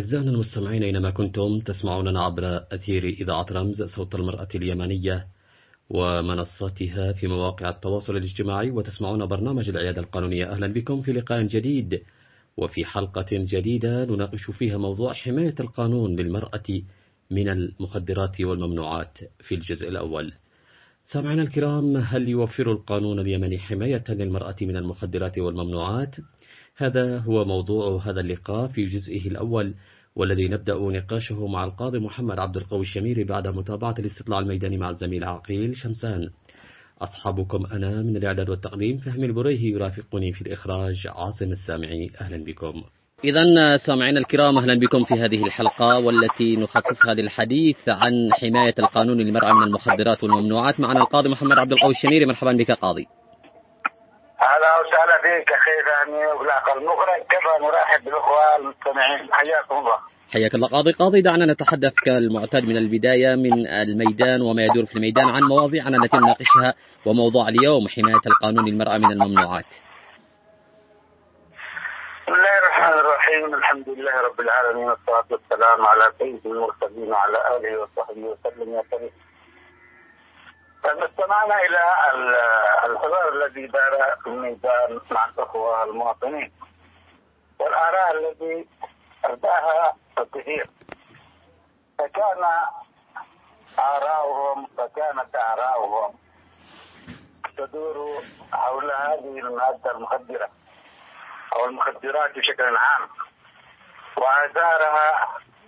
أعزائنا المستمعين أينما كنتم تسمعوننا عبر أثير إذاعة رمز صوت المرأة اليمنية ومنصاتها في مواقع التواصل الاجتماعي، وتسمعون برنامج العيادة القانونية. أهلا بكم في لقاء جديد وفي حلقة جديدة نناقش فيها موضوع حماية القانون للمرأة من المخدرات والممنوعات. في الجزء الأول سامعنا الكرام، هل يوفر القانون اليمني حماية للمرأة من المخدرات والممنوعات؟ هذا هو موضوع هذا اللقاء في جزئه الأول، والذي نبدأ نقاشه مع القاضي محمد عبد القوي الشميري بعد متابعة الاستطلاع الميداني مع الزميل عقيل شمسان. أصحابكم أنا من الإعداد والتقديم فهمي البريهي، يرافقني في الإخراج عاصم السامعي. أهلا بكم. إذا سامعينا الكرام، أهلا بكم في هذه الحلقة والتي نخصصها للحديث عن حماية القانون للمرأة من المخدرات والممنوعات. معنا القاضي محمد عبد القوي الشميري. مرحبا بك قاضي. اهلا وسهلا بك اخي ثاني وبالاخ المخرج، كما نرحب بالاخوه المستمعين. حياكم الله. حياك الله قاضي. دعنا نتحدث كالمعتاد من البداية من الميدان وما يدور في الميدان عن مواضيعنا التي نناقشها، وموضوع اليوم حماية القانون للمرأة من الممنوعات. بسم الله الرحمن الرحيم، الحمد لله رب العالمين، والصلاة والسلام على سيد المرسلين وعلى آله وصحبه وسلم يا كريم. استمعنا إلى الحوار الذي دار في الميدان مع الأخوة المواطنين والآراء التي أرداها الكثير، فكانت آراؤهم تدور حول هذه المادة المخدرة أو المخدرات بشكل عام وآثارها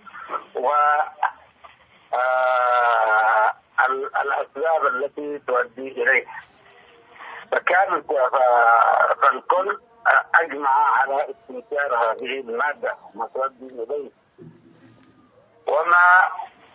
والأسباب التي تؤدي إليه. فالكل أجمع على استنكار هذه المادة ما تؤدي إليه وما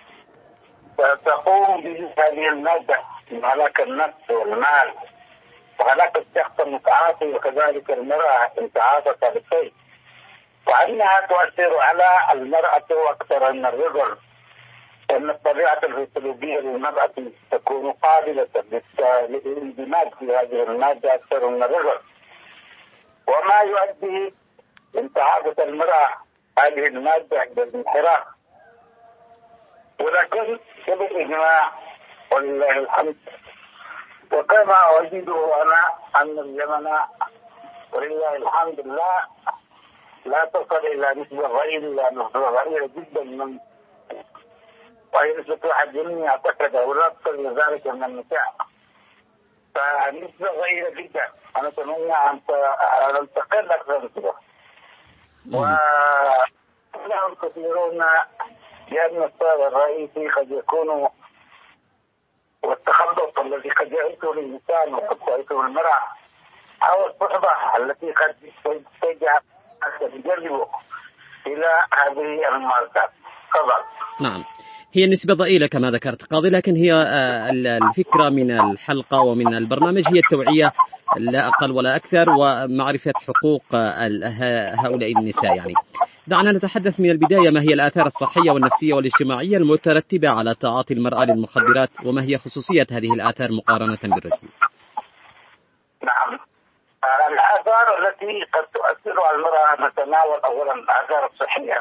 تقوم به هذه المادة من هلاك النفس والمال وهلاك الشخص المتعاطي وكذلك المرأة إن تعاطت بالشيء، وأنها تؤثر على المرأة أكثر من الرجل، أن الطبيعة الفسيولوجية للمرأة تكون قابلة للاندماج في هذه المادة أكثر من الرجل، وما يؤدي إن تعاطت المرأة هذه المادة إلى الانحراف. ولكن بالإجماع ولله الحمد، وكما أجده أنا أن اليمن ولله الحمد لا تصل إلى نسبة ضئيلة جدا من، وهي نسبة 1% أعتقد، أو لا تصل إلى ذلك من النساء، فنسبة ضئيلة جدا. أنا أتمنى أن تقل أكثر من كذا. ولهم كثيرون لأن السبب الرئيسي قد يكون والتخبط الذي قد يعيشه الإنسان وقد تعيشه المرأة، أو الصحبة التي قد تجعل تجذبه إلى هذه الممارسات. تفضل. نعم، هي النسبة ضئيلة كما ذكرت قاضي، لكن هي الفكرة من الحلقة ومن البرنامج هي التوعية لا أقل ولا أكثر، ومعرفة حقوق هؤلاء النساء. يعني دعنا نتحدث من البداية، ما هي الآثار الصحية والنفسية والاجتماعية المترتبة على تعاطي المرأة للمخدرات، وما هي خصوصية هذه الآثار مقارنة بالرجل؟ نعم، الآثار التي قد تؤثر على المرأة نتناول أولا الآثار الصحية.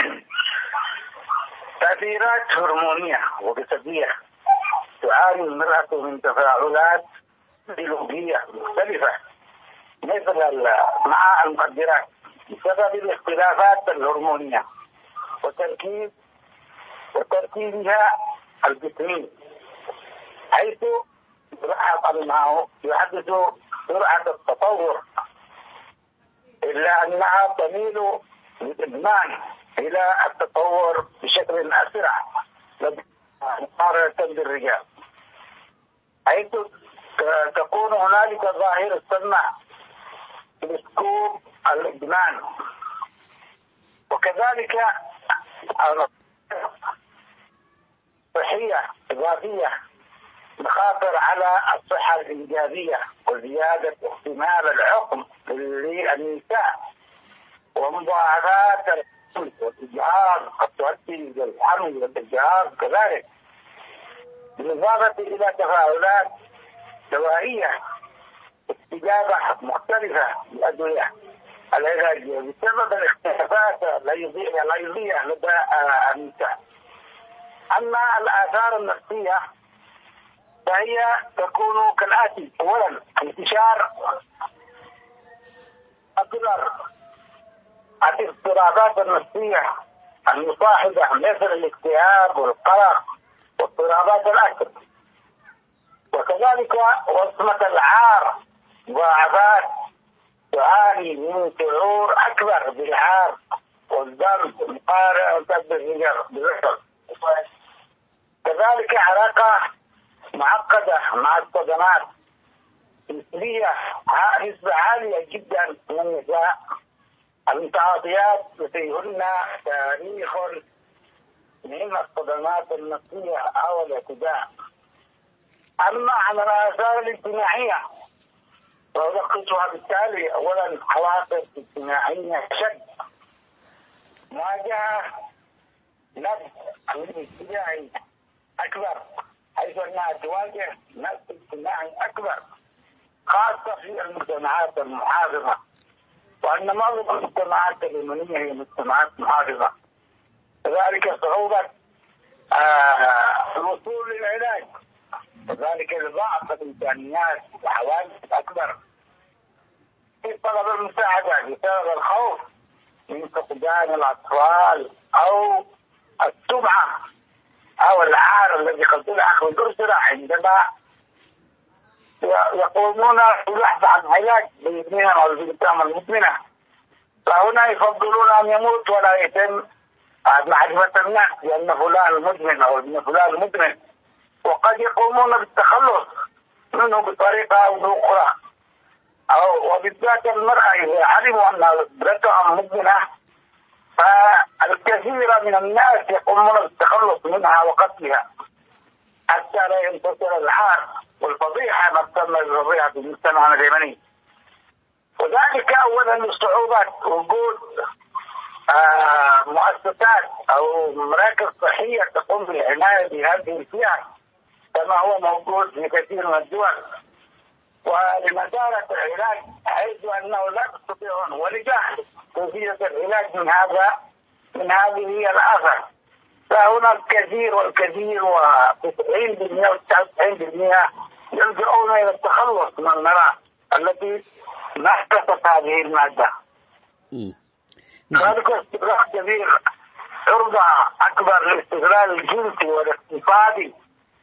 تأثيرات هرمونية وجسدية، تعاني المرأة من تفاعلات بيولوجية مختلفة مثل مع المخدرات بسبب الاختلافات الهرمونية وتركيبها الجسمي، حيث يحدث سرعة التطور، إلا أنها تميل بالإدمان إلى التطور بشكل أسرع مقارنة بالرجال، حيث تكون هنالك ظاهرة تسمى بالسكوب الإدمان، وكذلك صحية إضافية مخاطر على الصحة الإنجابية وزيادة احتمال العقم للنساء ومضاعفات والإجهاض قد تؤدي إلى الحمل والإجهاض كذلك، بالإضافة إلى تفاعلات دوائية، استجابة مختلفة للأدوية العلاجية بسبب الاختلافات الليلية لدى النساء. أما الآثار النفسية فهي تكون كالآتي: أولا انتشار أكبر الاضطرابات النفسية المصاحبة مثل الاكتئاب والقلق واضطرابات الأكل، وكذلك وصمة العار، ضعفات تعاني من شعور أكبر بالعار والذنب المقارع بالرجل. كذلك علاقة معقدة مع الصدمات مثلية، نسبة عالية جدا من النساء المتعاطيات لديهن تاريخ من الصدمات النفسية أو الاعتداء. أما عن الآثار الاجتماعية فألخصها بالتالي: أولا عواقب اجتماعية شد، مواجهة نفس الاجتماعي أكبر، حيث أنها تواجه نفس اجتماعي أكبر خاصة في المجتمعات المحافظة، وأن معظم المجتمعات اليمنية هي مجتمعات محافظة. كذلك صعوبة الوصول للعلاج، وذلك لضعف الإمكانيات وحوادث أكبر في طلب المساعدة بسبب الخوف من فقدان الأطفال أو السمعة أو العار الذي قد تلحق بالأسرة عندما يقومون بالبحث عن علاج لابنهم أو بنتهم المدمنة. فهنا يفضلون أن يموت ولا يتم معرفة الناس بأن فلان مدمن أو ابن فلان مدمن، وقد يقومون بالتخلص منه بطريقة أو بأخرى، وبالذات المرأة إذا علموا أن ابنتهم مدمنة فالكثير من الناس يقومون بالتخلص منها وقتلها حتى لا ينتصر العار والفضيحة، ما تسمى بالفضيحة في المجتمع اليمني. وذلك أولا لصعوبة وجود مؤسسات أو مراكز صحية تقوم بالعناية بهذه الفئة كما هو موجود في كثير من الدول، ولمدارة العلاج حيث أنه لا تستطيعون، ولجهل كيفية العلاج من هذه الآفة. فهنا الكثير والكثير و90% و99% يلجؤون إلى التخلص من المرأة التي نحكست هذه المادة. ذلك استغلال كبير، عرضة أكبر للاستغلال الجنسي والاقتصادي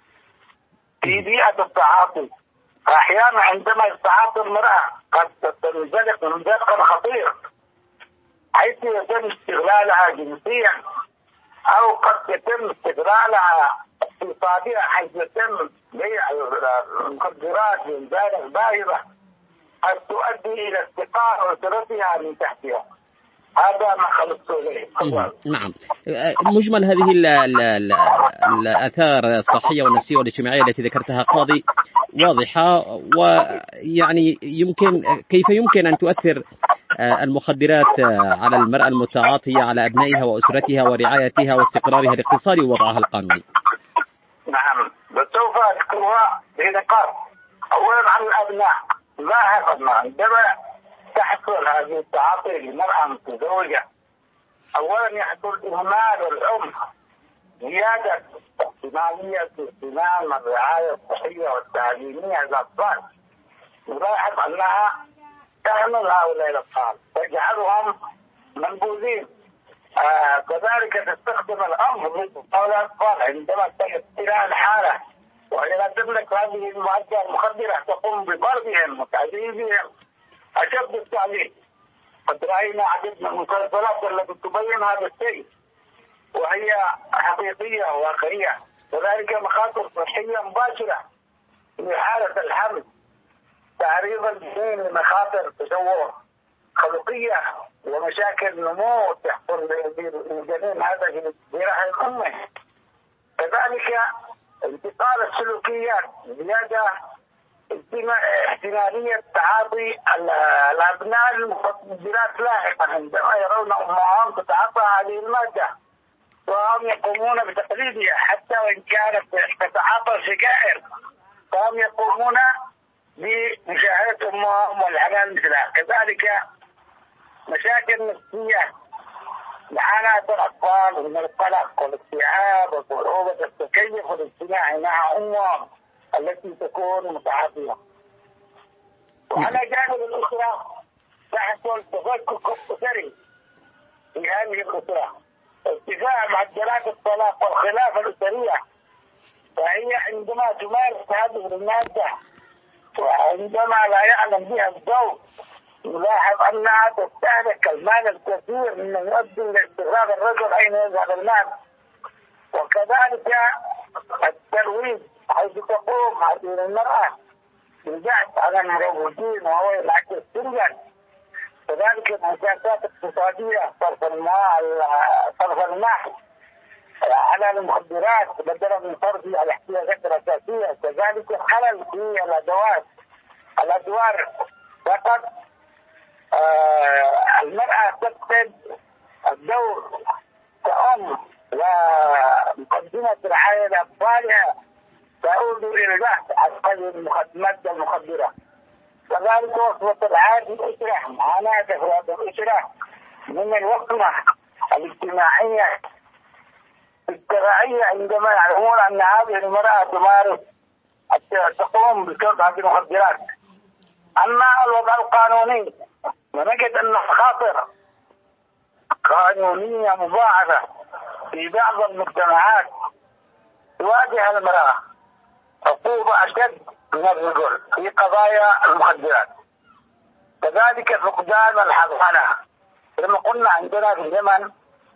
في بيئة التعاطي. أحيانا عندما يتعاطى المرأة قد تنزلق انزلاقا خطير حيث يتم استغلالها جنسيا، أو قد يتم استغلالها اقتصاديا حيث يتم بيع المخدرات بمبالغ باهظة قد تؤدي إلى استقرار أسرتها من تحتها. هذا ما خلصت إليه. نعم، مجمل هذه الآثار الصحية والنفسية والاجتماعية التي ذكرتها قاضي واضحة، ويعني كيف يمكن أن تؤثر المخدرات على المرأة المتعاطية على أبنائها وأسرتها ورعايتها واستقرارها الاقتصادي ووضعها القانوني. نعم، سوف أذكرها بنقاط. أولا عن الأبناء، لاحظنا عندما تحصل هذه التعاطي لمرأة متزوجة أولا يحصل إهمال الأم، زيادة احتمالية اهتمام الرعاية الصحية والتعليمية للأطفال. نلاحظ أنها تهمل هؤلاء الأطفال تجعلهم منبوذين. كذلك تستخدم الأم ضد الأطفال عندما تجد إلى الحالة، وإذا تملك هذه المادة المخدرة تقوم بضربهم وتعذيبهم أشد التعذيب. قد رأينا عدد من المسلسلات التي تبين هذا الشيء وهي حقيقية وواقعية. كذلك مخاطر صحية مباشرة في حالة الحمل، تعريض الجنين لمخاطر تشوه خلقية ومشاكل نمو تحصل للجنين هذا في رحم أمه. كذلك انتقال السلوكيات، زيادة احتمالية تعاطي الأبناء المخدرات لاحقا عندما يرون أمهم تتعاطى هذه المادة، وهم يقومون بتقليدها حتى وإن كانت تتعاطى السجائر، فهم يقومون بمشاهدة أمهم والعنان مثلها. كذلك مشاكل نفسية لعنات الأطفال من القلق والاكتئاب وصعوبة التكيف الاجتماعي مع أمهم التي تكون متعاطية. وعلى جانب الأسرة تحصل تفكك أسري في هذه الأسرة، ارتفاع معدلات الطلاق والخلافة الأسرية، فهي عندما تمارس هذه المادة وعندما لا يعلم بها الزوج نلاحظ أنها تستهلك المال الكثير مما يؤدي إلى استغلال الرجل أين يذهب المال. وكذلك الترويج حيث تقوم هذه المرأة بالبحث عن المروجين وهو ينعكس سرا. كذلك المشاكلات الاقتصادية صرف المال على المخدرات بدلا من صرفه على الاحتياجات الأساسية. كذلك الخلل في الأدوار فقط. المرأة تفقد الدور كأم ومقدمة رعاية لأطفالها، تعود إلى البحث عن هذه المادة المخدرة. كذلك وصفة العادة الأسرة، معاناة أفراد الأسرة من الوقمة الاجتماعية الشرعية عندما يعلمون أن هذه المرأة تقوم بشرب هذه المخدرات. أما الوضع القانوني ونجد أن خاطر قانونية مضاعفة في بعض المجتمعات تواجه المرأة عقوبة أشد من الرجل في قضايا المخدرات. كذلك فقدان الحضانة، لما قلنا عندنا في اليمن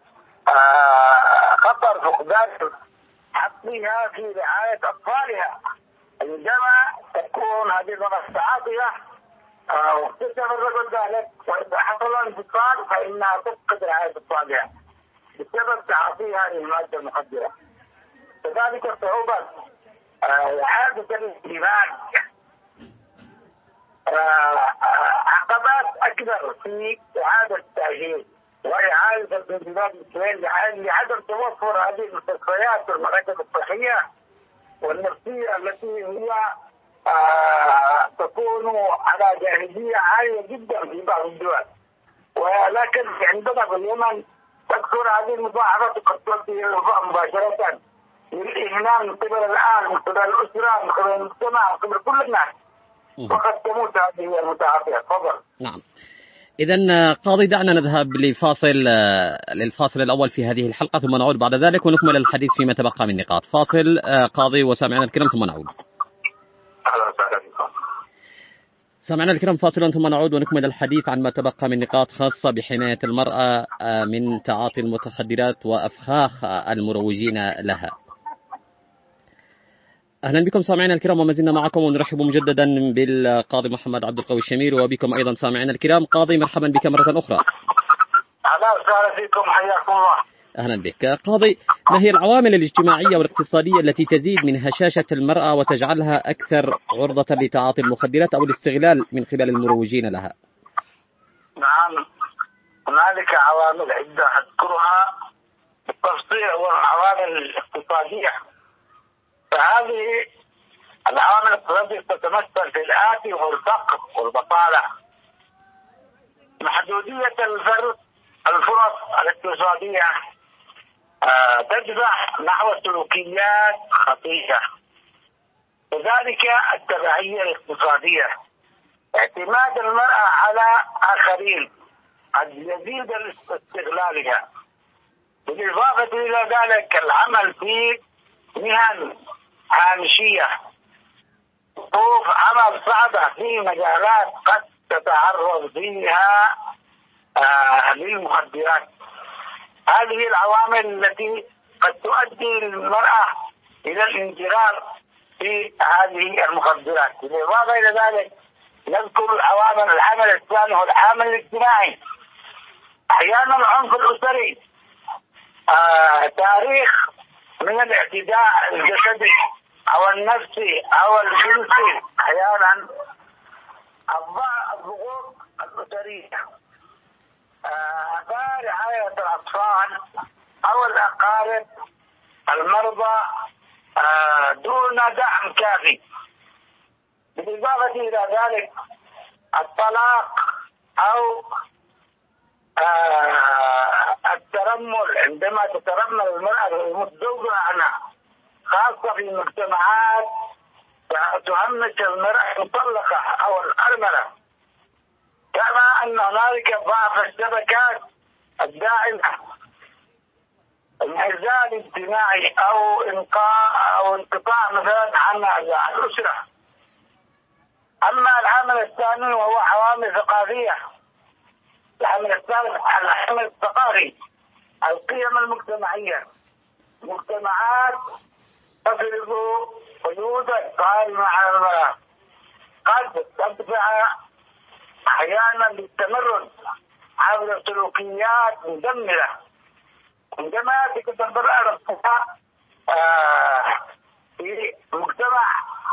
خطر فقدان حقها في رعاية أطفالها عندما تكون هذه المرأة عاطية واكتسب الرجل ذلك وإذا حصل انفصال فإنها تفقد رعاية أطفالها بسبب تعاطيها للمادة المخدرة. كذلك صعوبة إعادة الاندماج، عقبات أكبر في إعادة التأهيل وإعادة الاندماج لعدم توفر هذه المستشفيات والمراكز الصحية والنفسية التي هي تكون على جاهزية عالية جدا في بعض الدول. ولكن عندنا في اليمن تكثر هذه المضاعفات قد تؤدي إلى الوفاة مباشرة للإهمال من قبل الأهل، من قبل الأسرة، من قبل المجتمع، من قبل كل الناس، وقد تموت هذه المتعاطية. تفضل. نعم. إذن قاضي دعنا نذهب للفاصل الأول في هذه الحلقة ثم نعود بعد ذلك ونكمل الحديث فيما تبقى من نقاط. فاصل قاضي وسامعنا الكرام ثم نعود. سامعنا الكرام فاصل ثم نعود ونكمل الحديث عن ما تبقى من نقاط خاصة بحماية المرأة من تعاطي المتخدرات وأفخاخ المروجين لها. أهلا بكم سامعنا الكرام وما زلنا معكم ونرحب مجددا بالقاضي محمد عبد القوي الشمير وبكم أيضا سامعنا الكرام. قاضي مرحبا بك مرة أخرى. أهلا وسهلا فيكم، حياكم الله. أهلا بك قاضي. ما هي العوامل الاجتماعية والاقتصادية التي تزيد من هشاشة المرأة وتجعلها أكثر عرضة لتعاطي المخدرات أو الاستغلال من قبل المروجين لها؟ نعم، هنالك عوامل عدة أذكرها بالتفصيل. والعوامل الاقتصادية، فهذه العوامل الاقتصادية تتمثل في الآتي: والفقر والبطالة، محدودية الفرص الاقتصادية تدفع نحو سلوكيات خطيئة، وذلك التبعية الاقتصادية، اعتماد المرأة على آخرين قد يزيد استغلالها، بالإضافة إلى ذلك العمل في مهن هامشية، ظروف عمل صعبة في مجالات قد تتعرض فيها للمخدرات. هذه العوامل التي قد تؤدي المرأة إلى الانجرار في هذه المخدرات. بالإضافة إلى ذلك نذكر العامل الثاني هو العامل الاجتماعي. أحيانا العنف الأسري، تاريخ من الاعتداء الجسدي أو النفسي أو الجنسي، أحيانا الضغوط الأسرية، رعاية الأطفال أو الأقارب المرضى دون دعم كافي. بالإضافة إلى ذلك الطلاق أو الترمل، عندما تترمل المرأة المتزوجة عنها، خاصة في المجتمعات تهمش المرأة المطلقة أو الأرملة، كما أن هنالك ضعف الشبكات الداعمة، الانعزال الاجتماعي أو انقطاع مثلا عن الأسرة. أما العامل الثاني وهو عوامل ثقافية، العامل الثالث العامل الثقافي، القيم المجتمعية. مجتمعات تفرض قيودا قائمة على المرأة، قد تدفع أحيانا للتمرد عبر سلوكيات مدمرة. عندما تتبرع نفسها في مجتمع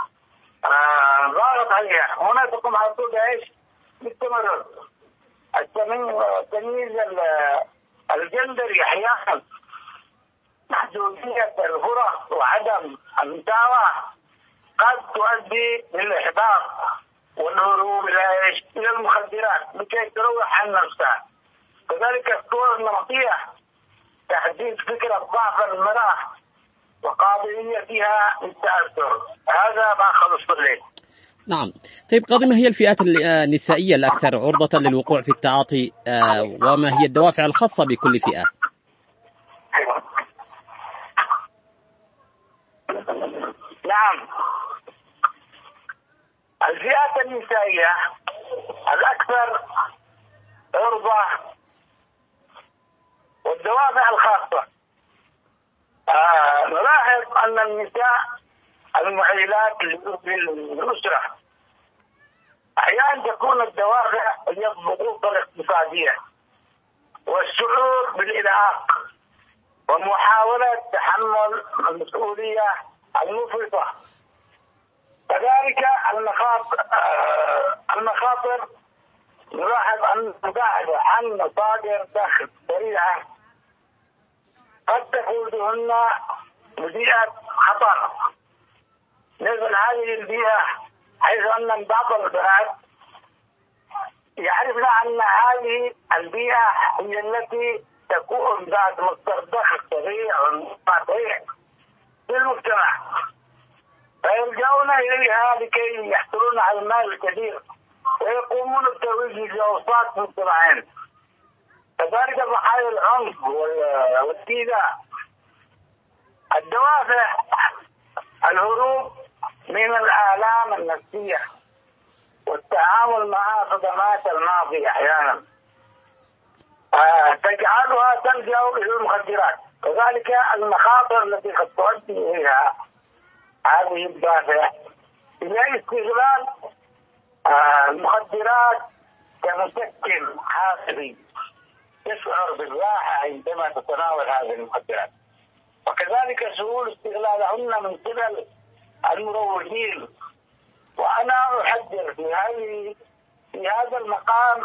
ضاغط عليها، هنا تقوم على طول ايش؟ بالتمرد. التمييز الجندري احيانا، محدودية الفرص وعدم المساواة قد تؤدي للإحباط والهروب إلى المخدرات لكي تروح عن نفسها. كذلك الصور النمطية، تحديد فكرة ضعف المرأة وقابليتها للتأثر. هذا ما خلصت له. نعم. طيب قاضي، ما هي الفئات النسائية الأكثر عرضة للوقوع في التعاطي، وما هي الدوافع الخاصة بكل فئة؟ نعم، الفئات النسائية الأكثر عرضة والدوافع الخاصة. نلاحظ أن النساء المعيلات للأسرة أحيانا تكون الدوافع هي الضغوط الاقتصادية والشعور بالإرهاق ومحاولة تحمل المسؤولية المفرطة. كذلك المخاطر، نلاحظ أن المباعدة عن مصادر دخل سريعة قد تقودهن لبيئة خطر. مثل هذه البيئة، حيث أن بعض البنات يعرفن أن هذه البيئة هي التي تكون ذات مصدر دخل سريع ومنقطع في المجتمع، فيلجؤون إليها لكي يحصلون على المال الكثير ويقومون بالترويج لأوساط مجتمعين. كذلك ضحايا العنف والإيذاء. الدوافع الهروب من الآلام النفسية والتعامل مع صدمات الماضي أحيانا تجعلها تلجأ إلى المخدرات. كذلك المخاطر التي قد تؤدي إليها هذه الدافع هي استغلال المخدرات كمسكن عاطفي، تشعر بالراحة عندما تتناول هذه المخدرات، وكذلك سهول استغلالهن من قبل المروجين. وأنا أحذر في هذا المقام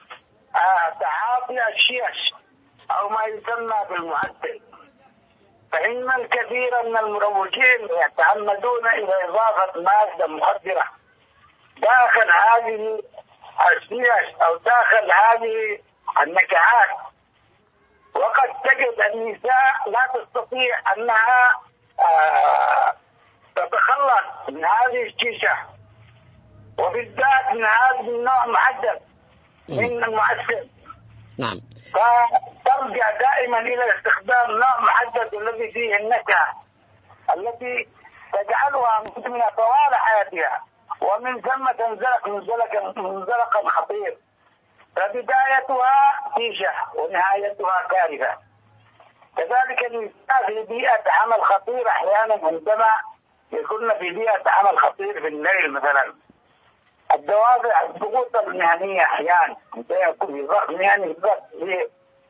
تعاطي الشيش أو ما يسمى بالمعدل، فإن الكثير من المروجين يتعمدون إلى إضافة مادة مخدرة داخل هذه الشيش أو داخل هذه النكهات، وقد تجد النساء لا تستطيع أنها تتخلص من هذه الشيشة، وبالذات من هذا النوع محدد من المعسل. نعم. فترجع دائما إلى استخدام نوع محدد الذي فيه النكهة التي تجعلها مدمنة طوال حياتها، ومن ثم تنزلق منزلقا خطير، فبدايتها شيشة ونهايتها كارثة. كذلك النساء في بيئة عمل خطير أحيانا، عندما يكون في بيئة عمل خطير في الليل مثلا، الدوافع الضغوط المهنية أحيانا يكون في ضغط مهني في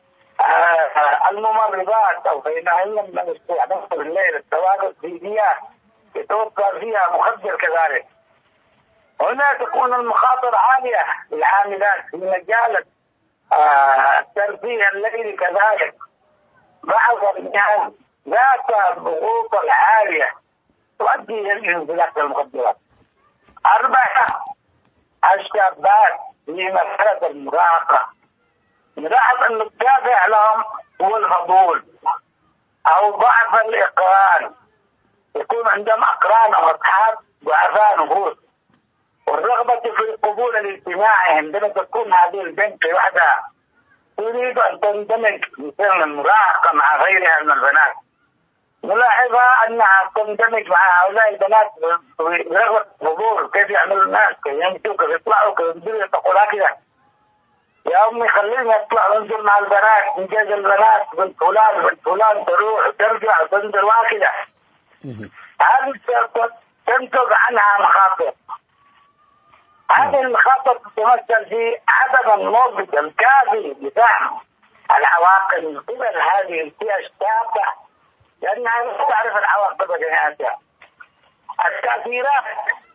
الممرضات أو غيرهن من الاستخدام في الليل، التواجد في بيئة يتوفر فيها مخدر. كذلك هنا تكون المخاطر عالية للعاملات في مجال الترفيه الليلي. كذلك بعض المهن ذات الضغوط العالية تؤدي إلى الانزلاق المخدرات. 4 الشابات في مرحلة المراهقة نلاحظ أن الدافع لهم هو الفضول أو ضعف الإقران، يكون عندهم أقران أو أصحاب ضعفاء نفوس، والرغبة في القبول الاجتماعي عندما تكون هذه البنت وحدها تريد أن تندمج مثل المراهقة مع غيرها من البنات، نلاحظها أنها تندمج مع هؤلاء البنات برغبة الفضول، كيف يعملوا الناس، كيف يمشوا، كيف يطلعوا، كيف ينزلوا، تقول هكذا يا أمي خليني أطلع وانزل مع البنات، نجاز البنات بنت فلان تروح وترجع وتنزل وهكذا. هذه تنتج عنها مخاطر. هذه المخاطر تتمثل في عدم النضج الكافي لفهم العواقب من قبل هذه الفئة الشابة، لأنها لا تعرف العواقب بنهايتها. التأثيرات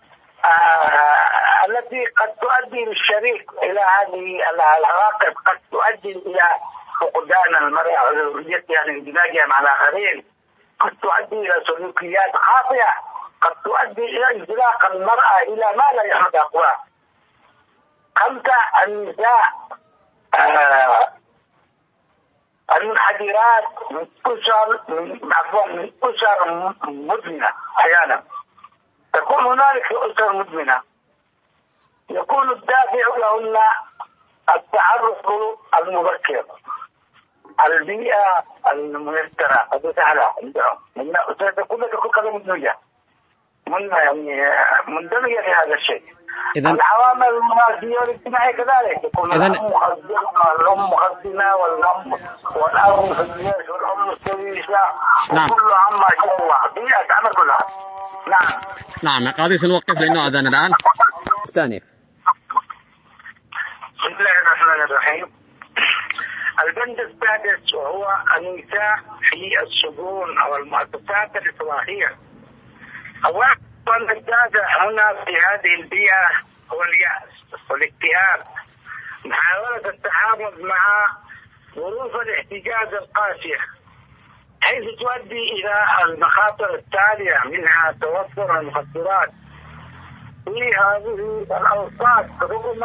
التي قد تؤدي للشريك إلى هذه العواقب قد تؤدي إلى فقدان المرأة وحريتها لاندماجها مع الآخرين، قد تؤدي إلى سلوكيات خاطئة، قد تؤدي إلى انزلاق المرأة إلى ما لا يحمد أقواه. خمسة، النساء المنحدرات من أسر مدمنة، أحيانا تكون هنالك أسر مدمنة يكون الدافع لهن التعرف المبكر، البيئة الميسرة قد سهلة عندهم، تكون كذا مدمجة مندمجة في هذا الشيء. العوامل المادية والاجتماعية كذلك، يكون الأم مخزنة والأب في الجيش والأم مستويشة، وكل عام ما شاء الله بيئة تعمل كلها. نعم قاضي سنوقف لأنه أذان الآن. ثاني. بسم الله الرحمن الرحيم. البند السادس وهو النساء في السجون أو المؤسسات الإصلاحية. أولا الدافع هنا في هذه البيئة هو اليأس والاكتئاب، محاولة التعامل مع ظروف الاحتجاج القاسية، حيث تؤدي إلى المخاطر التالية، منها توفر المخدرات في هذه الأوقات رغم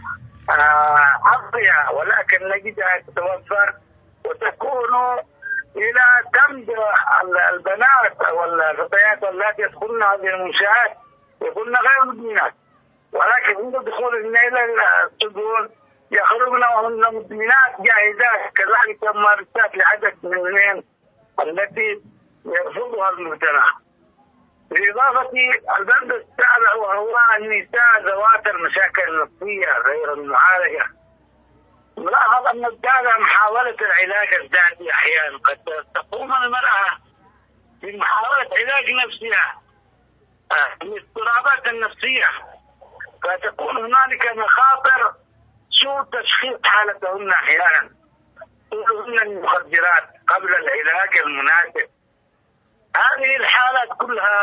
عطية، ولكن نجدها تتوفر وتكون إلى دمج البنات أو الفتيات التي يدخلن هذه المنشآت يكون غير مدمنات، ولكن عند دخولهن إلى السجون يخرجن وهن مدمنات جاهزات، كذلك ممارسات لعدد من المهن التي يرفضها المجتمع. بالإضافة البند السابع وهو النساء ذوات المشاكل النفسية غير المعالجة. نلاحظ أن الدافع محاولة العلاج الذاتي، أحيانا قد تقوم المرأة بمحاولة علاج نفسها الاضطرابات النفسية، فتكون هنالك مخاطر سوء تشخيص حالتهن، أحيانا تولهن المخدرات قبل العلاج المناسب. هذه الحالات كلها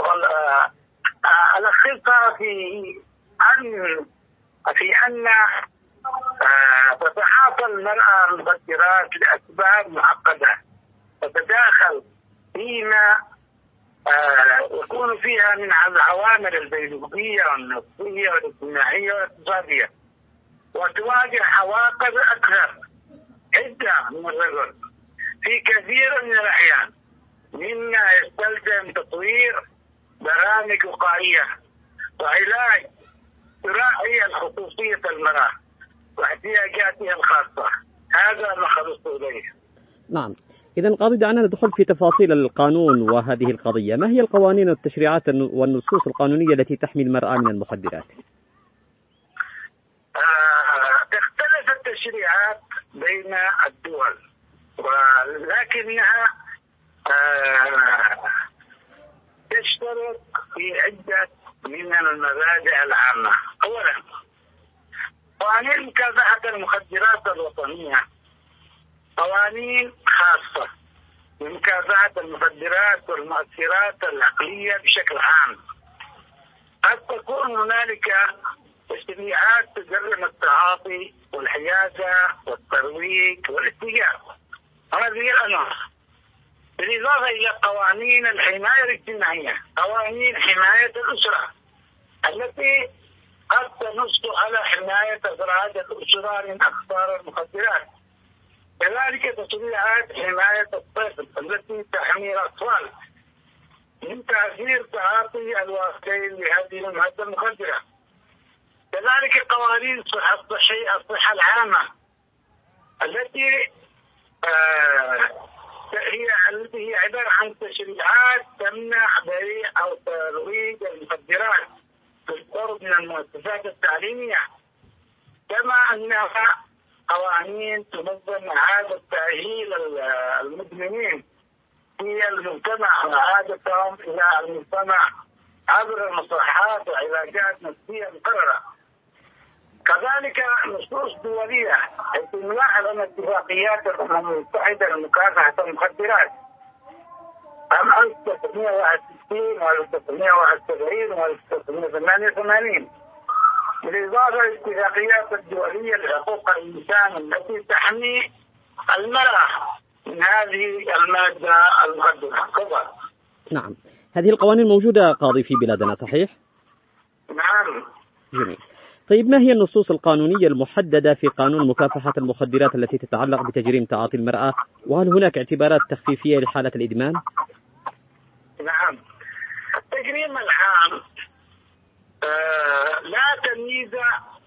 ألخصها في أن تتعاطى المرأة المخدرات لأسباب معقدة تتداخل فيما يكون فيها من العوامل البيولوجية والنفسية والاجتماعية والاقتصادية، وتواجه عواقب أكثر عدة من الرجل في كثير من الأحيان، مما يستلزم تطوير برامج وقائية وعلاج تراعي خصوصية المرأة واحتياجاتها الخاصة. هذا ما خلصت إليه. نعم، إذا قاضي دعنا ندخل في تفاصيل القانون وهذه القضية. ما هي القوانين والتشريعات والنصوص القانونية التي تحمي المرأة من المخدرات؟ تختلف التشريعات بين الدول، ولكنها تشترك في عدة من المبادئ العامة. أولا، قوانين مكافحة المخدرات الوطنية قوانين خاصة بمكافحة المخدرات والمؤثرات العقلية بشكل عام. قد تكون هنالك تشريعات تجرم التعاطي والحيازة والترويج والاتجاه، هذه الأنواع، بالإضافة إلى قوانين الحماية الاجتماعية، قوانين حماية الأسرة التي قد تنص على حماية أفراد الأسرة من أخطار المخدرات. كذلك تشريعات حماية الطفل التي تحمي الأطفال من تأثير تعاطي الوالدين لهذه المادة المخدرة. كذلك قوانين الصحة العامة التي هي عبارة عن تشريعات تمنع بيع أو ترويج المخدرات في القرب من المؤسسات التعليمية، كما أنها قوانين تنظم إعادة تأهيل المدمنين في المجتمع وإعادتهم إلى المجتمع عبر المصحات وعلاجات نفسية مقررة. كذلك نصوص دولية حيث نلاحظ أن اتفاقيات الأمم المتحدة لمكافحة المخدرات عام 1961 و1971 و1988 بالإضافة للاتفاقيات الدولية لحقوق الإنسان التي تحمي المرأة من هذه المادة المخدرة. تفضل. نعم، هذه القوانين موجودة قاضي في بلادنا صحيح؟ نعم. جميل. طيب، ما هي النصوص القانونية المحددة في قانون مكافحة المخدرات التي تتعلق بتجريم تعاطي المرأة؟ وهل هناك اعتبارات تخفيفية لحالة الإدمان؟ نعم، التجريم العام لا تمييز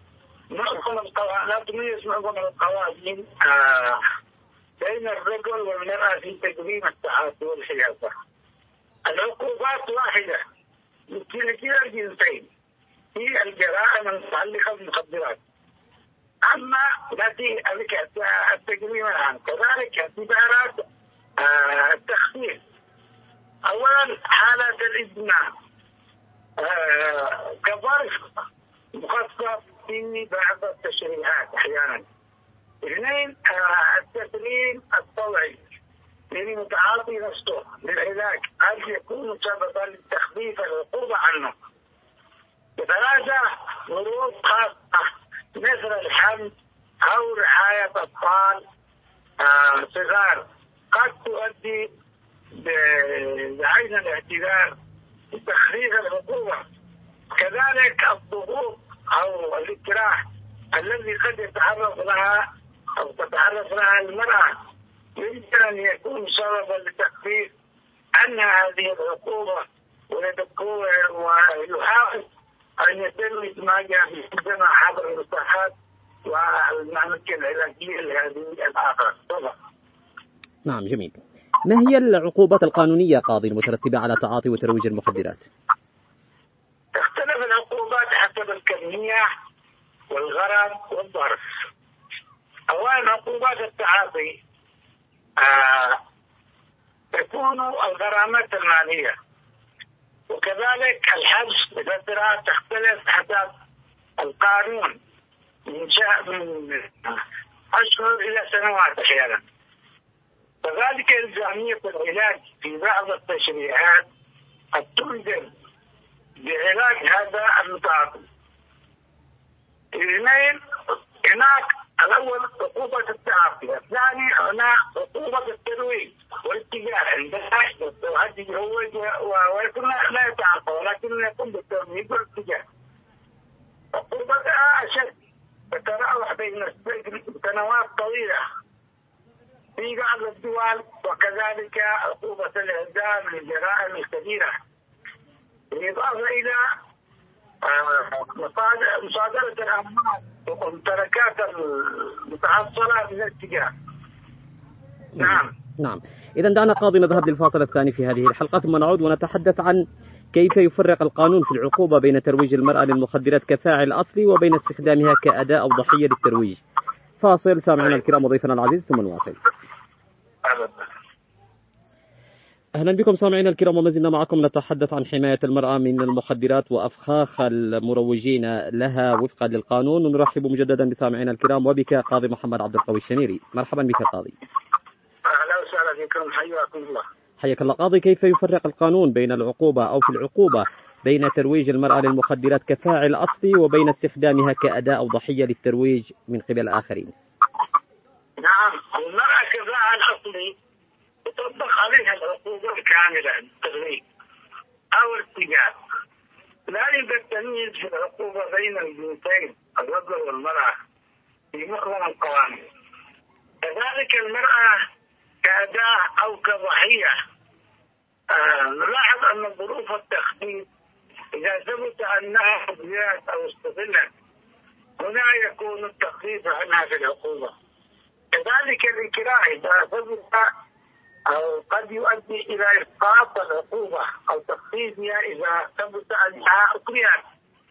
معظم القوانين بين الرجل والمرأة في تجريم التعاطي والحيازة. العقوبات واحدة لكلا الجنسين هي الجرائم المتعلقة بالمخدرات. أما التي التجريم العام كذلك اعتبارات التخفيف. أولا حالة الإدمان كظرف مخصص في بعض التشريعات أحيانا. اثنين التسليم الطوعي للمتعاطي نفسه للعلاج قد يكون سببا لتخفيف العقوبة عنه. ثلاثة ظروف خاصة مثل الحمل أو رعاية أطفال صغار قد تؤدي بعين الاعتبار لتخفيف العقوبة. كذلك الضغوط أو الاكراه الذي قد يتعرض لها أو تتعرض لها المرأة يمكن أن يكون سببا لتخفيف عنها هذه العقوبة ويحاول أن يتم إدماجها في المجتمع عبر المصطلحات والمعامل العلاجية لهذه الآخر. نعم، جميل. ما هي العقوبات القانونية قاضي المترتبة على تعاطي وترويج المخدرات؟ تختلف العقوبات حسب الكمية والغرض والظرف. أولا عقوبات التعاطي تكون الغرامات المالية، وكذلك الحبس بفترة تختلف حسب القانون من أشهر إلى سنوات أحيانا. كذلك إلزامية العلاج في بعض التشريعات قد تلزم بعلاج هذا المتعاطي. اثنين هناك الأول عقوبة التعاطي، الثاني هنا عقوبة الترويج والاتجاه الذي هو ويكون لا يتعاطى ولكن يقوم بالترويج والاتجاه. عقوبتها أشد تتراوح بين سنوات طويلة في بعض الدول، وكذلك عقوبة الإعدام للجرائم الكبيرة، بالإضافة إلى مصادرة الأموال وممتلكات المتحصلة من الاتجاه. نعم. إذا دعنا قاضي نذهب للفاصل الثاني في هذه الحلقة، ثم نعود ونتحدث عن كيف يفرق القانون في العقوبة بين ترويج المرأة للمخدرات كفاعل أصلي وبين استخدامها كأداة أو ضحية للترويج. فاصل سامعنا الكرام وضيفنا العزيز ثم نواصل. أهلا بكم سامعينا الكرام، وما زلنا معكم نتحدث عن حماية المرأة من المخدرات وأفخاخ المروجين لها وفقا للقانون. ونرحب مجددا بسامعينا الكرام وبك قاضي محمد عبد القوي الشنيري. مرحبا بك قاضي. أهلا وسهلا بكم، حياكم الله. حياك الله قاضي. كيف يفرق القانون بين العقوبة أو في العقوبة بين ترويج المرأة للمخدرات كفاعل أصلي وبين استخدامها كأداة أو ضحية للترويج من قبل الآخرين؟ نعم، المرأة كفاعل أصلي يطبق عليها العقوبة كاملة، الترويج أو الاتجاه، لا يوجد تمييز في العقوبة بين الجنسين الرجل والمرأة في معظم القوانين. كذلك المرأة كأداة أو كضحية، نلاحظ أن ظروف التخفيف إذا ثبت أنها أذيت أو استغلت هنا يكون التخفيف عنها في العقوبة. كذلك الإكراه إذا ثبت أو قد يؤدي إلى إسقاط العقوبة أو تخفيفها إذا ثبت أنها أكرهت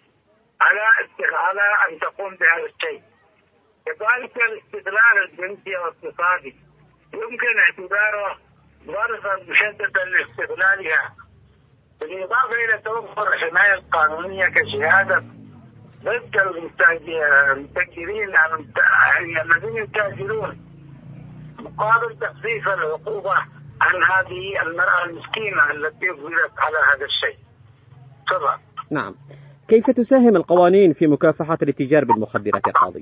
على أن تقوم بهذا الشيء. كذلك الاستغلال الجنسي والاقتصادي يمكن اعتباره ظرفا مشددا لاستغلالها، بالإضافة إلى توفر الحماية القانونية كشهادة ضد المتاجرين الذين يتاجرون مقابل تخفيف العقوبة عن هذه المرأة المسكينة التي أجبرت على هذا الشيء. تفضل. نعم. كيف تساهم القوانين في مكافحة الاتجار بالمخدرات يا قاضي؟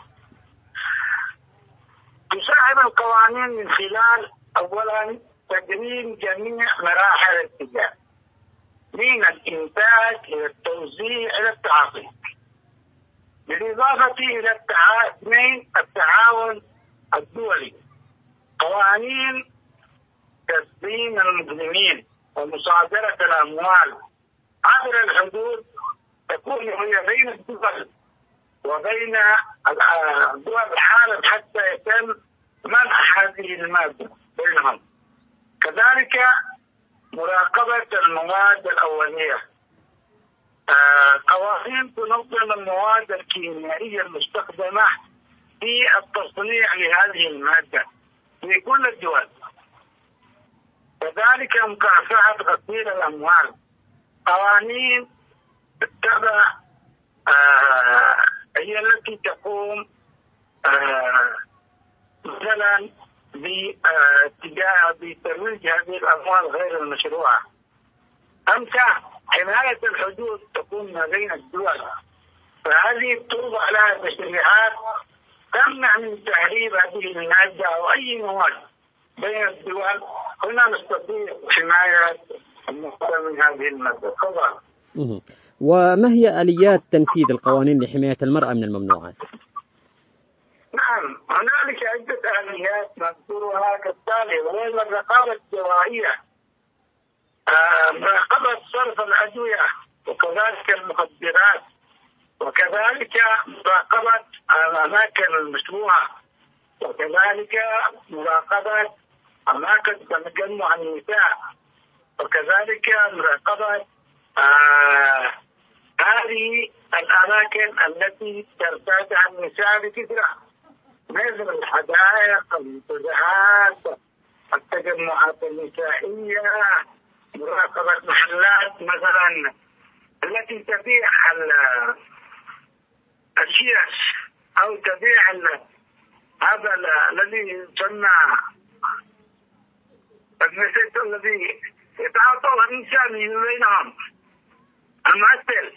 تساهم القوانين من خلال أولا تجريم جميع مراحل الاتجار من الإنتاج إلى التوزيع إلى التعاطي، بالإضافة إلى التعاون الدولي، قوانين تسليم المجرمين ومصادرة الأموال عبر الحدود تكون هي بين الدول وبين دول العالم حتى يتم منع هذه المادة بينهم. كذلك مراقبة المواد الأولية، قوانين تنظم المواد الكيميائية المستخدمة في التصنيع لهذه المادة في كل الدول. كذلك مكافحة غسيل الأموال، قوانين تتبع هي التي تقوم مثلا بترويج هذه الأموال غير المشروعة. أمثال حماية الحدود تكون ما بين الدول، فهذه توضع لها تشريعات تمنع من تهريب هذه المادة أو أي مواد بين الدول. هنا نستطيع حماية المحتوى من هذه المادة. طبعا. وما هي آليات تنفيذ القوانين لحماية المرأة من الممنوعات؟ نعم، هنالك عدة آليات نذكرها كالتالي: وهي الرقابة الجوائية، مراقبة صرف الأدوية وكذلك المخدرات، وكذلك مراقبة الأماكن المشروعة، وكذلك مراقبة أماكن تجمع النساء، وكذلك مراقبة هذه الأماكن التي ترتادها النساء بكثرة مثل الحدائق، المنتزهات، التجمعات النسائية، مراقبة محلات مثلا التي تبيع الشيش أو تبيع هذا الذي يسمى النسيت الذي يتعاطوه الإنسان بينهم، المعسل.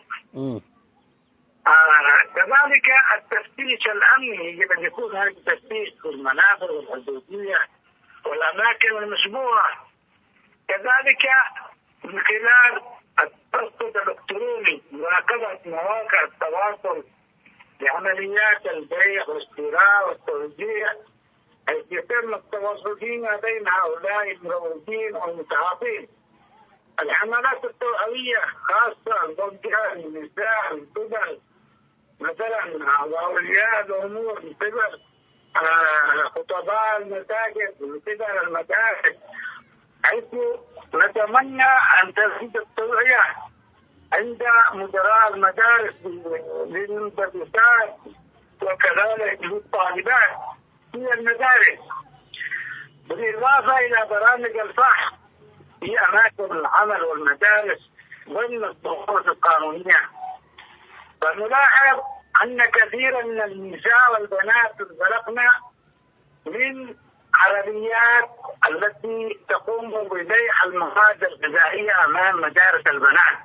كذلك التفتيش الأمني يجب أن يكون هذا التفتيش في المنافذ والحدودية والأماكن المشبوهة. كذلك من خلال الترصد الإلكتروني، مراقبة مواقع التواصل لعمليات البيع والشراء والتوزيع، حيث يتم التواصل فيما بين هؤلاء المروجين والمتعاطين. الحملات التوعوية خاصة ضد النساء من قبل مثلا أولياء الأمور، من قبل خطباء المساجد، من قبل المدارس، حيث نتمنى أن تزيد التوعية عند مدراء المدارس للمدرسات وكذلك للطالبات في المدارس، بالإضافة إلى برامج الفحص في أماكن العمل والمدارس ضمن الضغوط القانونية. فنلاحظ أن كثيرا من النساء والبنات انطلقن من عربيات التي تقوم ببيع المواد الغذائية أمام مدارس البنات.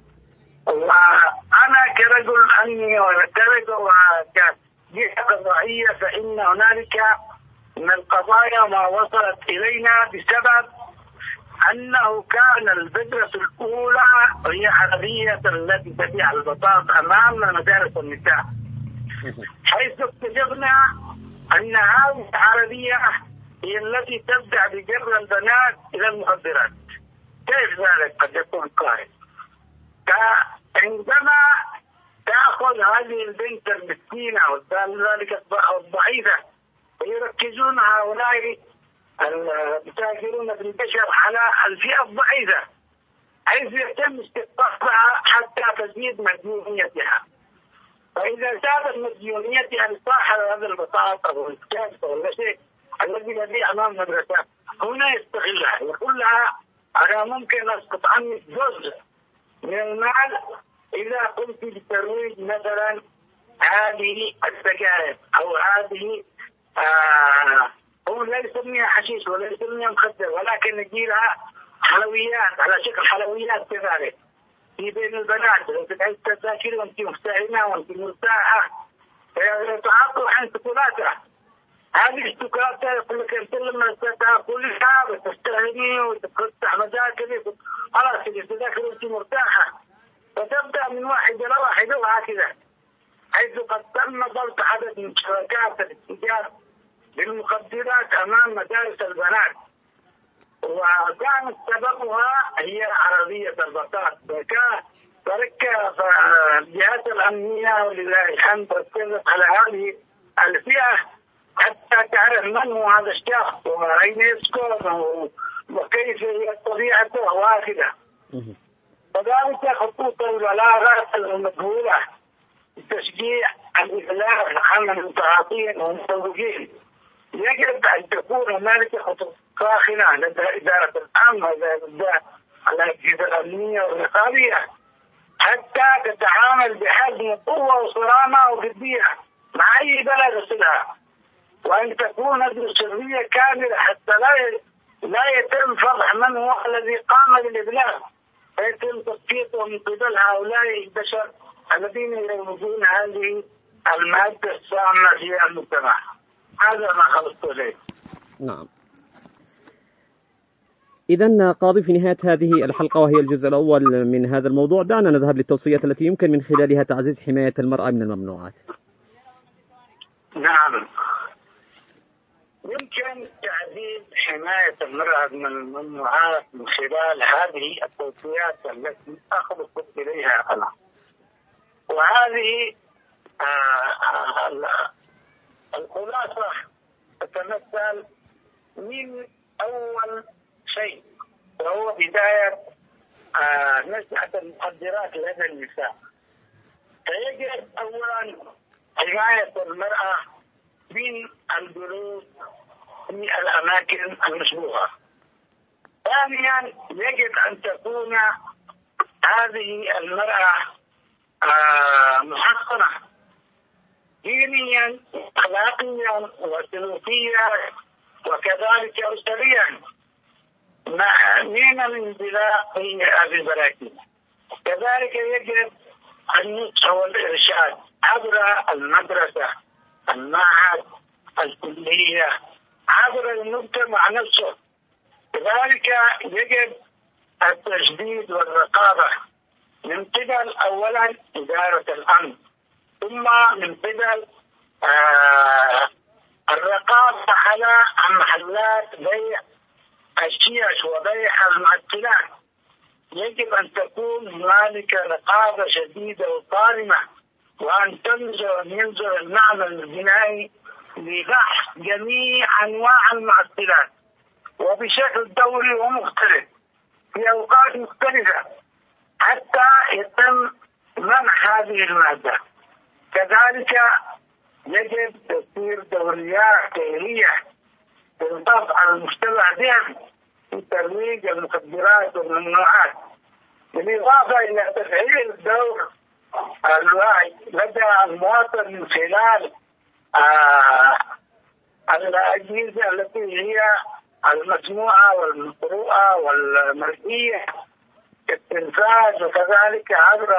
وأنا كرجل أمني وكجهة قضائية فإن هنالك من القضايا ما وصلت إلينا بسبب أنه كان البذرة الأولى هي عربية التي تبيع البطاطا أمام مدارس النساء، حيث اكتشفنا أن هذه العربية هي التي تبدأ بجر البنات إلى المخدرات. كيف ذلك قد يكون قائل؟ عندما تأخذ هذه البنت المسكينة وذلك الضعيفة ويركزون هؤلاء المتاجرون بالبشر على الفئة الضعيفة، حيث يتم استقطابها حتى تزيد مديونيتها. فإذا زادت مديونيتها لصاحب هذا البطاطا والكاسة ولا شيء الذي يبيع أمام المدرسة، هنا يستغلها، يقول لها أنا ممكن أسقط عنك جزء من المال إذا قمت بترويج مثلا هذه السجائر أو هذه هو لا يسميها حشيش ولا يسميها مخدر، ولكن يجيلها حلويات على شكل حلويات كذلك في بين البنات. إذا تعيش تذاكر وأنت مفتعلة وأنت مرتاحة تعاطوا عن سكولاتها. هذه السكولاتها يقول لك أنت لما تأكلها وتستهني وتفتح مذاكرك خلاص تذاكر وأنت مرتاحة، فتبدأ من واحدة لواحدة وهكذا، حيث قد تم ضبط عدد من شركات الاتجار بالمخدرات أمام مدارس البنات، وكانت سببها هي عربية البطاطا. فركز الجهات الأمنية ولله الحمد ركزت على هذه الفئة حتى تعرف من هو هذا الشخص وأين يسكن وكيف هي طبيعته وهكذا. وذلك خطوط البلاغات المجهولة لتشجيع الإبلاغ عن المتعاطين والمسوقين. يجب أن تكون هنالك خطوط ساخنة لدى إدارة الأمن ولدى الأجهزة الأمنية والرقابية حتى تتعامل بحجم قوة وصرامة وجدية مع أي بلد يصلها، وأن تكون سرية كاملة حتى لا يتم فضح من هو الذي قام بالإبلاغ، فيتم تسقيطه من قبل هؤلاء البشر الذين يروجون هذه المادة السامة في المجتمع. هذا ما خلصت إليه. نعم. إذن قاضي، في نهاية هذه الحلقة وهي الجزء الأول من هذا الموضوع، دعنا نذهب للتوصيات التي يمكن من خلالها تعزيز حماية المرأة من الممنوعات. نعم، يمكن تعزيز حماية المرأة من الممنوعات من خلال هذه التوصيات التي أخلصت إليها أنا. وهذه الخلاصة تتمثل من أول شيء وهو بداية نشأة المخدرات لدى النساء. فيجب أولا حماية المرأة من الجلوس في الأماكن المشبوهة. ثانيا يجب أن تكون هذه المرأة محصنة دينيا أخلاقيا وسلوكيا وكذلك أسريا مأمينا من انزلاق هذه البراكين. كذلك يجب النصح والإرشاد عبر المدرسة، المعهد، الكلية، عبر المجتمع نفسه. كذلك يجب التشديد والرقابة من قبل أولا إدارة الأمن، ثم من قبل الرقابة على محلات بيع الشيش وبيع المعتلات. يجب أن تكون هنالك رقابة شديدة وصارمة، وأن ينظر المعمل الجنائي لبحث جميع أنواع المعتلات وبشكل دوري ومختلف في أوقات مختلفة حتى يتم منع هذه المادة. كذلك يجب تسيير دوريات خيرية تنضاف على المجتمع بهم في ترويج المخدرات والممنوعات، بالإضافة إلى تفعيل دور الوعي لدى المواطن من خلال الأجهزة التي هي المسموعة والمقروءة والمرئية التلفاز، وكذلك عبر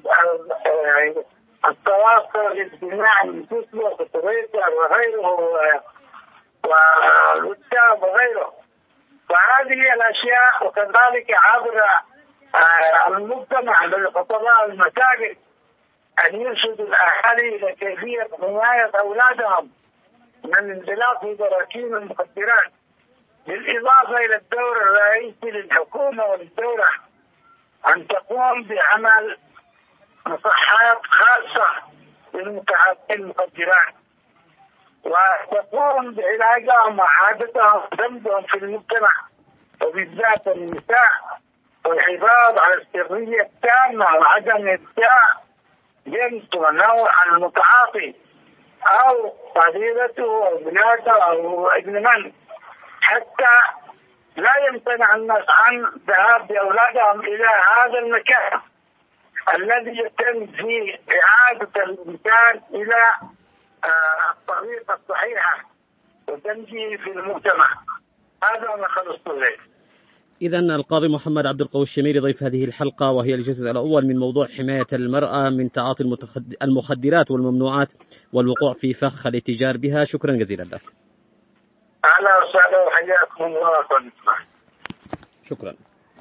التواصل الاجتماعي من فيسبوك وتويتر وغيره والواتساب وغيره. وهذه هذه الأشياء، وكذلك عبر المجتمع بالخطباء المساجد أن يرشد الأهالي إلى كيفية حماية أولادهم من انزلاق في براكين المخدرات، بالإضافة إلى الدور الرئيسي للحكومة وللدولة أن تقوم بعمل مصحات خاصة للمتعاطين المخدرات، وتقوم بعلاجهم وعادتهم ذنبهم في المجتمع وبالذات النساء، والحفاظ على السرية التامة وعدم إبداع جنس ونوع المتعاطي أو قبيلته أو بلاده أو ابن من، حتى لا يمتنع الناس عن ذهاب بأولادهم إلى هذا المكان الذي يتم فيه إعادة الإنسان إلى الطريقة الصحيحة وتمشي في المجتمع. هذا ما خلصت إليه. إذن القاضي محمد عبد القوي الشميري ضيف هذه الحلقة، وهي الجزء الأول من موضوع حماية المرأة من تعاطي المخدرات والممنوعات والوقوع في فخ الاتجار بها. شكرا جزيلا لك. أهلا وسهلا وحياكم الله. شكرا.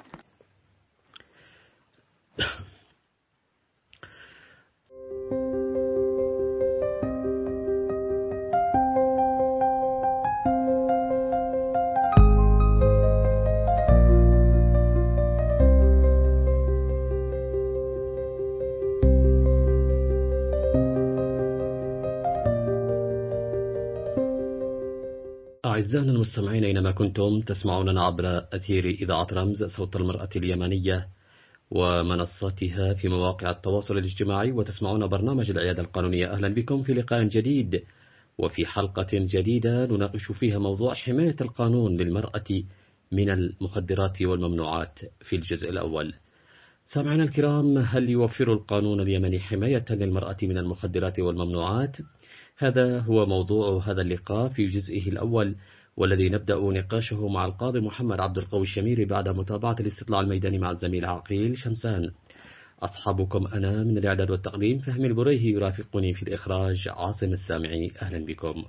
أعزائنا المستمعين أينما كنتم تسمعوننا عبر أثير إذاعة رمز صوت المرأة اليمنية ومنصاتها في مواقع التواصل الاجتماعي، وتسمعون برنامج العيادة القانونية. أهلا بكم في لقاء جديد وفي حلقة جديدة نناقش فيها موضوع حماية القانون للمرأة من المخدرات والممنوعات. في الجزء الأول سامعنا الكرام، هل يوفر القانون اليمني حماية للمرأة من المخدرات والممنوعات؟ هذا هو موضوع هذا اللقاء في جزئه الأول، والذي نبدأ نقاشه مع القاضي محمد عبد القوي الشميري بعد متابعة الاستطلاع الميداني مع الزميل عقيل شمسان. أصحابكم أنا من الإعداد والتقديم فهمي البريهي، يرافقني في الإخراج عاصم السامعي. أهلا بكم.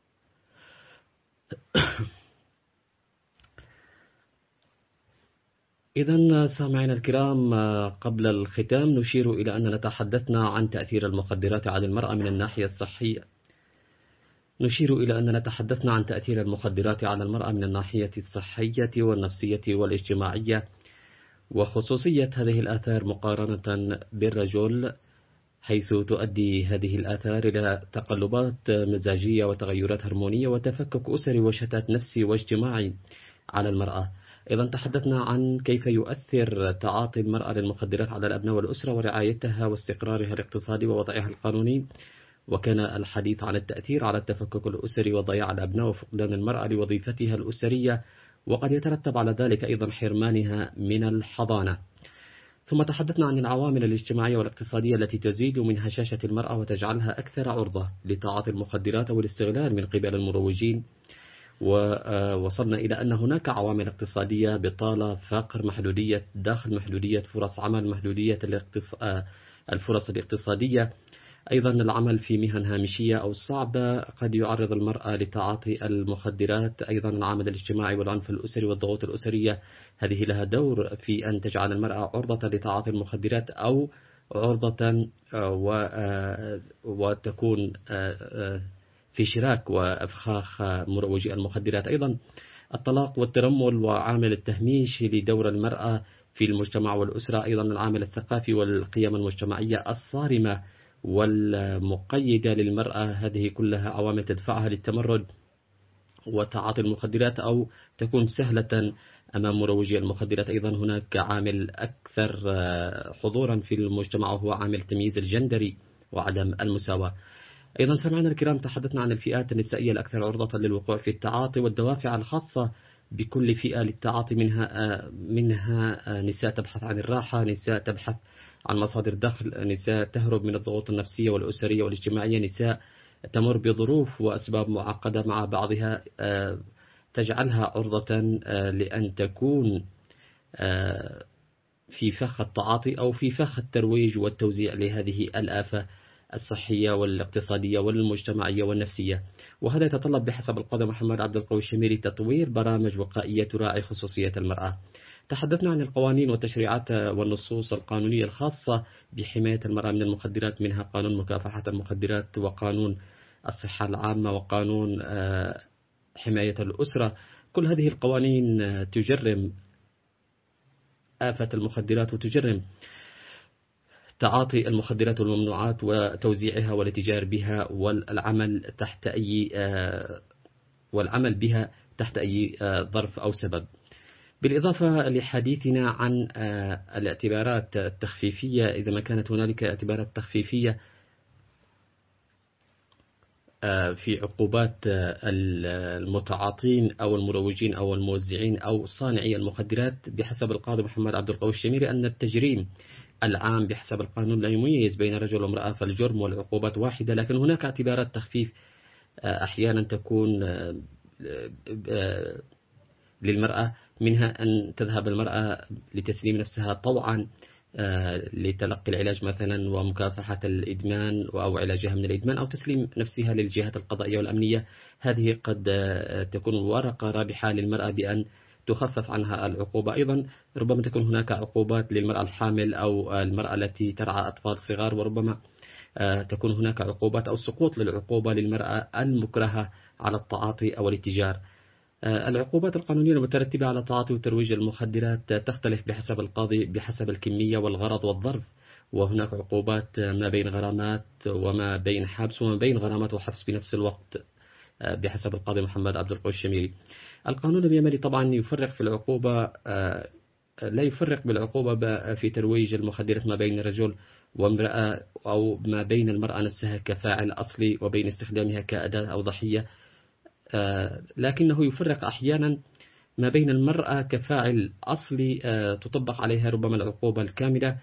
إذن سامعنا الكرام، قبل الختام نشير إلى أننا تحدثنا عن تأثير المخدرات على المرأة من الناحية الصحية. على المرأة من الناحية الصحية والنفسية والاجتماعية، وخصوصية هذه الآثار مقارنة بالرجل، حيث تؤدي هذه الآثار إلى تقلبات مزاجية وتغيرات هرمونية وتفكك أسري وشتات نفسي واجتماعي على المرأة. أيضا تحدثنا عن كيف يؤثر تعاطي المرأة للمخدرات على الأبناء والأسرة ورعايتها واستقرارها الاقتصادي ووضعها القانوني، وكان الحديث عن التأثير على التفكك الأسري وضياع الأبناء وفقدان المرأة لوظيفتها الأسرية، وقد يترتب على ذلك أيضا حرمانها من الحضانة. ثم تحدثنا عن العوامل الاجتماعية والاقتصادية التي تزيد من هشاشة المرأة وتجعلها أكثر عرضة لتعاطي المخدرات والاستغلال من قبل المروجين، ووصلنا إلى أن هناك عوامل اقتصادية: بطالة، فقر، محدودية دخل، محدودية فرص عمل، محدودية الفرص الاقتصادية، أيضا العمل في مهن هامشية أو صعبة قد يعرض المرأة لتعاطي المخدرات، أيضا العامل الاجتماعي والعنف الأسري والضغوط الأسرية، هذه لها دور في أن تجعل المرأة عرضة لتعاطي المخدرات أو عرضة وتكون في شراك وأفخاخ مروجي المخدرات. أيضا الطلاق والترمل وعامل التهميش لدور المرأة في المجتمع والأسرة، أيضا العامل الثقافي والقيم المجتمعية الصارمة والمقيدة للمرأة، هذه كلها عوامل تدفعها للتمرد وتعاطي المخدرات أو تكون سهلة أمام مروجي المخدرات. أيضا هناك عامل أكثر حضورا في المجتمع وهو عامل التمييز الجندري وعدم المساواة. أيضا سمعنا الكرام تحدثنا عن الفئات النسائية الأكثر عرضة للوقوع في التعاطي والدوافع الخاصة بكل فئة للتعاطي، منها نساء تبحث عن الراحة، نساء تبحث عن مصادر دخل، نساء تهرب من الضغوط النفسية والأسرية والاجتماعية، نساء تمر بظروف وأسباب معقدة مع بعضها تجعلها عرضة لأن تكون في فخ التعاطي أو في فخ الترويج والتوزيع لهذه الآفة الصحية والاقتصادية والمجتمعية والنفسية. وهذا يتطلب بحسب القاضي محمد عبد القوي الشميري تطوير برامج وقائية تراعي خصوصية المرأة. تحدثنا عن القوانين والتشريعات والنصوص القانونية الخاصة بحماية المرأة من المخدرات، منها قانون مكافحة المخدرات وقانون الصحة العامة وقانون حماية الأسرة. كل هذه القوانين تجرم آفة المخدرات وتجرم تعاطي المخدرات والممنوعات وتوزيعها والاتجار بها والعمل بها تحت أي ظرف أو سبب. بالإضافة لحديثنا عن الاعتبارات التخفيفية، إذا ما كانت هنالك اعتبارات تخفيفية في عقوبات المتعاطين أو المروجين أو الموزعين أو صانعي المخدرات، بحسب القاضي محمد عبد القوي الشميري أن التجريم العام بحسب القانون لا يميز بين رجل وامرأة، فالجرم والعقوبات واحدة، لكن هناك اعتبارات تخفيف أحيانا تكون للمرأة، منها أن تذهب المرأة لتسليم نفسها طوعا لتلقي العلاج مثلا ومكافحة الإدمان أو علاجها من الإدمان، أو تسليم نفسها للجهات القضائية والأمنية. هذه قد تكون ورقة رابحة للمرأة بأن تخفف عنها العقوبة. أيضا ربما تكون هناك عقوبات للمرأة الحامل أو المرأة التي ترعى أطفال صغار، وربما تكون هناك عقوبات أو سقوط للعقوبة للمرأة المكرهة على التعاطي أو الاتجار. العقوبات القانونية المترتبة على تعاطي وترويج المخدرات تختلف بحسب القاضي بحسب الكمية والغرض والظرف، وهناك عقوبات ما بين غرامات وما بين حبس وما بين غرامات وحبس بنفس الوقت بحسب القاضي محمد عبد القوي الشميري. القانون اليمني طبعا يفرق في العقوبة، لا يفرق بالعقوبة في ترويج المخدرات ما بين رجل وامرأة أو ما بين المرأة نفسها كفاعل أصلي وبين استخدامها كأداة أو ضحية، لكنه يفرق أحيانا ما بين المرأة كفاعل أصلي تطبق عليها ربما العقوبة الكاملة،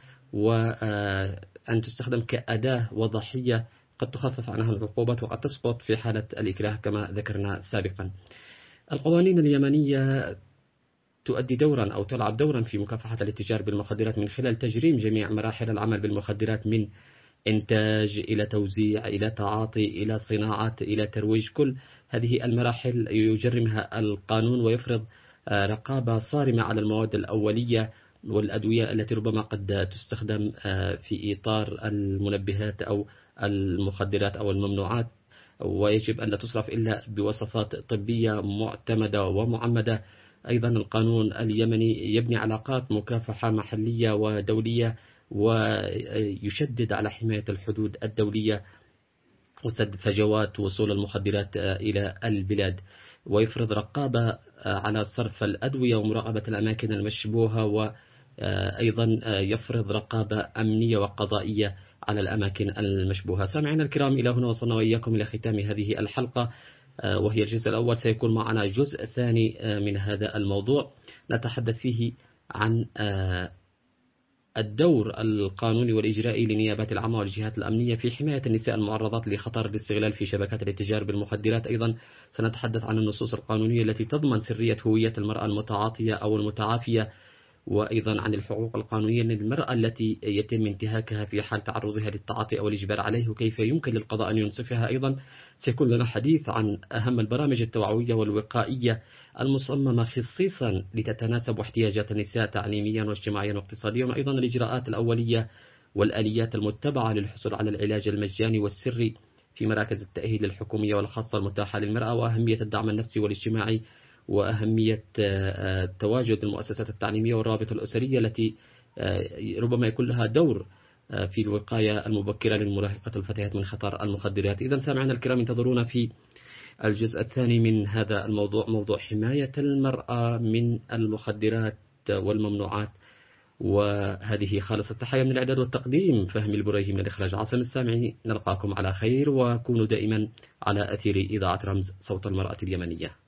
وأن تستخدم كأداة وضحية قد تخفف عنها العقوبات وقد تسقط في حالة الإكراه كما ذكرنا سابقا. القوانين اليمنية تؤدي دورا أو تلعب دورا في مكافحة الاتجار بالمخدرات من خلال تجريم جميع مراحل العمل بالمخدرات، من إنتاج إلى توزيع إلى تعاطي إلى صناعة إلى ترويج. كل هذه المراحل يجرمها القانون ويفرض رقابة صارمة على المواد الأولية والأدوية التي ربما قد تستخدم في إطار المنبهات أو المخدرات أو الممنوعات، ويجب أن لا تصرف إلا بوصفات طبية معتمدة ومعمدة. أيضا القانون اليمني يبني علاقات مكافحة محلية ودولية، ويشدد على حماية الحدود الدولية وسد فجوات وصول المخدرات إلى البلاد، ويفرض رقابة على صرف الأدوية ومراقبة الأماكن المشبوهة، وأيضا يفرض رقابة أمنية وقضائية على الأماكن المشبوهة. سامعنا الكرام، إلى هنا وصلنا وإياكم إلى ختام هذه الحلقة، وهي الجزء الأول. سيكون معنا جزء ثاني من هذا الموضوع نتحدث فيه عن الدور القانوني والإجرائي لنيابات العامة والجهات الأمنية في حماية النساء المعرضات لخطر الاستغلال في شبكات الاتجار بالمخدرات. أيضا سنتحدث عن النصوص القانونية التي تضمن سرية هوية المرأة المتعاطية أو المتعافية، وأيضا عن الحقوق القانونية للمرأة التي يتم انتهاكها في حال تعرضها للتعاطي أو الإجبار عليه، وكيف يمكن للقضاء أن ينصفها. أيضا سيكون لنا حديث عن أهم البرامج التوعوية والوقائية المصممة خصيصا لتتناسب احتياجات النساء تعليميا واجتماعيا واقتصاديا، وأيضا الإجراءات الأولية والآليات المتبعة للحصول على العلاج المجاني والسري في مراكز التأهيل الحكومية والخاصة المتاحة للمرأة، وأهمية الدعم النفسي والاجتماعي، وأهمية تواجد المؤسسات التعليمية والروابط الأسرية التي ربما يكون لها دور في الوقاية المبكرة للمراهقة الفتيات من خطر المخدرات. إذا سامعنا الكرام، انتظرونا في الجزء الثاني من هذا الموضوع، موضوع حماية المرأة من المخدرات والممنوعات. وهذه خالص التحية من الإعداد والتقديم فهمي البريهي، من الإخراج عاصم السامعي. نلقاكم على خير، وكونوا دائما على أثير إذاعة رمز صوت المرأة اليمنية.